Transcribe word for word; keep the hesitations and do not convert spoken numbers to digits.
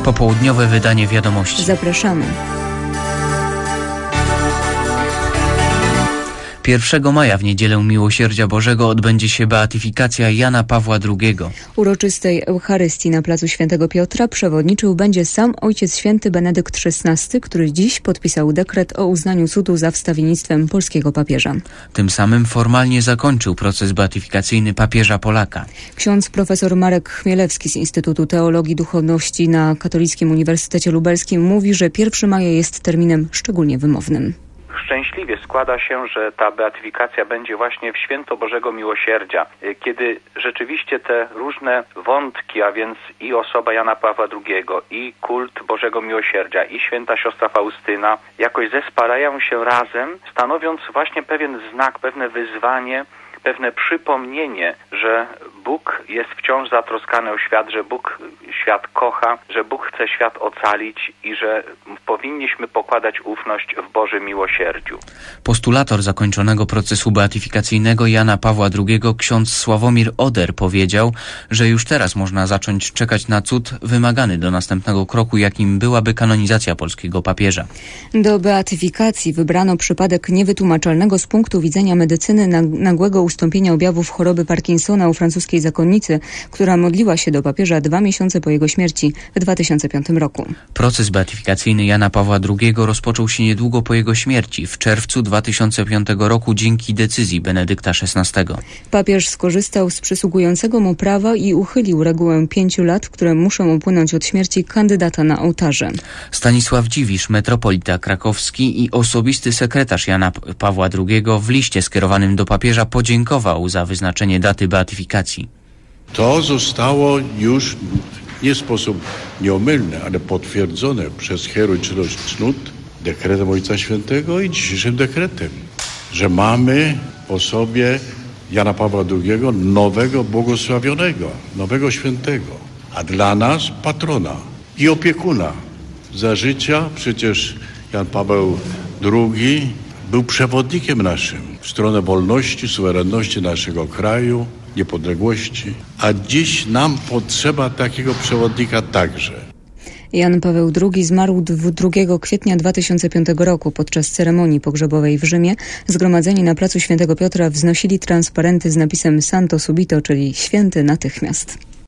Popołudniowe wydanie Wiadomości. Zapraszamy. pierwszego maja w Niedzielę Miłosierdzia Bożego odbędzie się beatyfikacja Jana Pawła drugiego. Uroczystej Eucharystii na placu Świętego Piotra przewodniczył będzie sam Ojciec Święty Benedykt szesnasty, który dziś podpisał dekret o uznaniu cudu za wstawiennictwem polskiego papieża. Tym samym formalnie zakończył proces beatyfikacyjny papieża Polaka. Ksiądz profesor Marek Chmielewski z Instytutu Teologii Duchowności na Katolickim Uniwersytecie Lubelskim mówi, że pierwszego maja jest terminem szczególnie wymownym. Szczęśliwie składa się, że ta beatyfikacja będzie właśnie w święto Bożego Miłosierdzia, kiedy rzeczywiście te różne wątki, a więc i osoba Jana Pawła drugiego, i kult Bożego Miłosierdzia, i święta siostra Faustyna jakoś zespalają się razem, stanowiąc właśnie pewien znak, pewne wyzwanie, pewne przypomnienie, że Bóg jest wciąż zatroskany o świat, że Bóg świat kocha, że Bóg chce świat ocalić i że powinniśmy pokładać ufność w Bożym miłosierdziu. Postulator zakończonego procesu beatyfikacyjnego Jana Pawła drugiego, ksiądz Sławomir Oder, powiedział, że już teraz można zacząć czekać na cud wymagany do następnego kroku, jakim byłaby kanonizacja polskiego papieża. Do beatyfikacji wybrano przypadek niewytłumaczalnego z punktu widzenia medycyny nagłego ustąpienia objawów choroby Parkinsona u francuskiej zakonnicy, która modliła się do papieża dwa miesiące po jego śmierci w dwa tysiące piątym roku. Proces beatyfikacyjny Jana Pawła drugiego rozpoczął się niedługo po jego śmierci, w czerwcu dwa tysiące piątego roku dzięki decyzji Benedykta szesnastego. Papież skorzystał z przysługującego mu prawa i uchylił regułę pięciu lat, które muszą upłynąć od śmierci kandydata na ołtarze. Stanisław Dziwisz, metropolita krakowski i osobisty sekretarz Jana Pawła drugiego, w liście skierowanym do papieża podziękował za wyznaczenie daty beatyfikacji. To zostało już nie w sposób nieomylny, ale potwierdzone przez heroiczność cnót dekretem Ojca Świętego i dzisiejszym dekretem, że mamy po sobie Jana Pawła drugiego, nowego błogosławionego, nowego świętego, a dla nas patrona i opiekuna. Za życia przecież Jan Paweł drugi był przewodnikiem naszym w stronę wolności, suwerenności naszego kraju, niepodległości, a dziś nam potrzeba takiego przewodnika także. Jan Paweł drugi zmarł drugiego kwietnia dwa tysiące piątego roku. Podczas ceremonii pogrzebowej w Rzymie zgromadzeni na placu Świętego Piotra wznosili transparenty z napisem Santo Subito, czyli święty natychmiast.